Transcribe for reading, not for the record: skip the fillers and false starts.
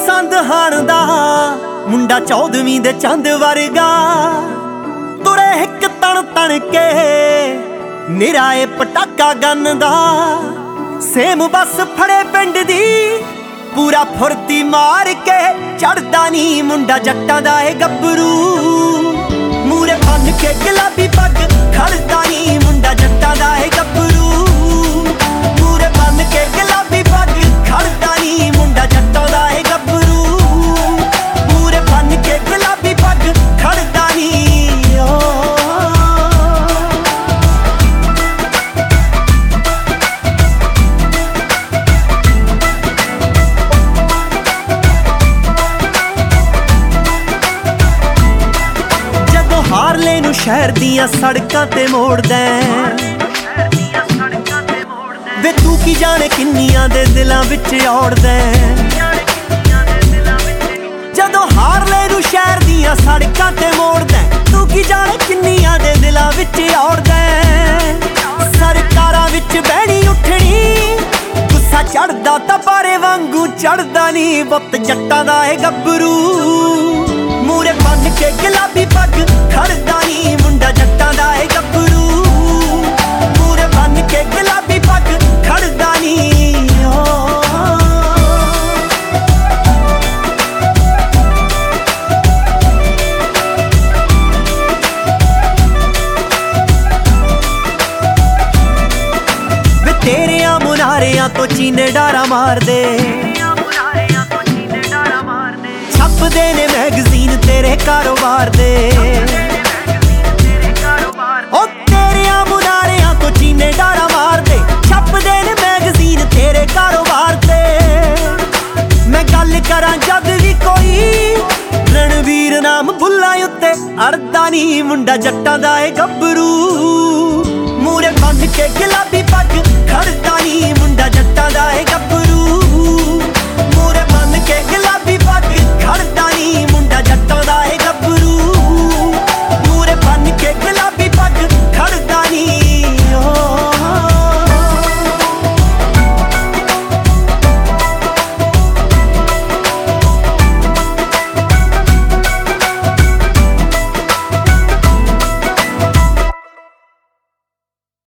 ਪਸੰਦ ਹਾਣ ਦਾ ਮੁੰਡਾ 14ਵੀਂ ਦੇ ਚੰਦ ਵਰਗਾ ਤੁਰੇ ਇੱਕ ਤਣ ਤਣ ਕੇ ਨਿਰਾਏ ਪਟਾਕਾ ਗੰਨ ਦਾ ਸੇਮ ਬੱਸ ਫੜੇ ਪਿੰਡ ਦੀ ਪੂਰਾ ਫੁਰਤੀ ਮਾਰ ਕੇ ਚੜਦਾ ਨੀ ਮੁੰਡਾ ਜੱਟਾਂ ਦਾ ਏ ਗੱਭਰੂ ਮੂਰੇ ਬੰਨ ਕੇ ਗੁਲਾਬੀ ਪੱਗ ਖੜਦਾ ਨੀ ਮੁੰਡਾ ਜੱਟਾਂ ਦਾ ਏ ਗੱਭਰੂ ਮੂਰੇ ਬੰਨ ਕੇ ਗੁਲਾਬੀ ਪੱਗ ਖੜਦਾ ਨੀ ਮੁੰਡਾ ਜੱਟਾਂ ਦਾ ਏ ਗੱਭਰੂ ਮੂਰੇ ਬੰਨ ਕੇ ਗੁਲਾਬੀ ਪੱਗ ਖੜਦਾ ਨੀ ਹਾਰਲੇ ਨੂੰ ਸ਼ਹਿਰ ਦੀਆਂ ਸੜਕਾਂ ਤੇ ਮੋੜਦਾ ਵੇ ਤੂੰ ਕੀ ਜਾਣੇ ਕਿੰਨੀਆਂ ਦੇ ਦਿਲਾਂ ਵਿੱਚ ਔੜਦਾ ਜਦੋਂ ਹਾਰਲੇ ਨੂੰ ਸ਼ਹਿਰ ਦੀਆਂ ਸੜਕਾਂ ਤੇ ਮੋੜਦਾ ਤੂੰ ਕੀ ਜਾਣੇ ਕਿੰਨੀਆਂ ਦੇ ਦਿਲਾਂ ਵਿੱਚ ਔੜਦਾ ਸਰਕਾਰਾਂ ਵਿੱਚ ਬਹਿਣੀ ਉੱਠਣੀ ਗੁੱਸਾ ਚੜਦਾ ਤਾਂ ਪਾਰੇ ਵਾਂਗੂ ਚੜਦਾ ਨੀ ਵਕਤ ਜੱਟਾਂ ਦਾ ਏ ਗੱਭਰੂ ਮੂਰੇ ਬੰਨ ਕੇ ਗੁਲਾਬੀ ਪੱਗ ਖੜਦਾ ਨੀ ਮੁੰਡਾ ਜੱਟਾਂ ਦਾ ਏ ਗੱਭਰੂ ਮੂਰੇ ਬੰਨ ਕੇ ਗੁਲਾਬੀ ਪੱਗ ਖੜਦਾ ਨੀ ਵੇ ਤੇਰਿਆਂ ਮੁਨਾਰਿਆਂ ਤੋਂ ਚੀਨੇ ਡਾਰਾ ਮਾਰਦੇ ਛਪਦੇ ਨੇ ਮੈਗਜ਼ੀਨ ਤੇਰੇ ਕਾਰੋਬਾਰ ਦੇ ਓ ਤੇਰਿਆਂ ਮੁਨਾਰਿਆਂ ਤੋਂ ਚੀਨੇ ਡਾਰਾ ਮਾਰਦੇ ਛਪਦੇ ਨੇ ਮੈਗਜ਼ੀਨ ਤੇਰੇ ਕਾਰੋਬਾਰ ਤੇ ਮੈਂ ਗੱਲ ਕਰਾਂ ਜਦ ਵੀ ਕੋਈ ਰਣਵੀਰ ਨਾਮ ਬੁੱਲਾਂ ਉੱਤੇ ਅੜਦਾ ਨੀ ਮੁੰਡਾ ਜੱਟਾਂ ਦਾ ਏ ਗੱਭਰੂ ਮੂਰੇ ਬੰਨ ਕੇ ਗੁਲਾਬੀ ਪੱਗ ਖੜਦਾ ਨੀ ਮੁੰਡਾ ਜੱਟਾਂ ਦਾ ਏ ਗੱਭਰੂ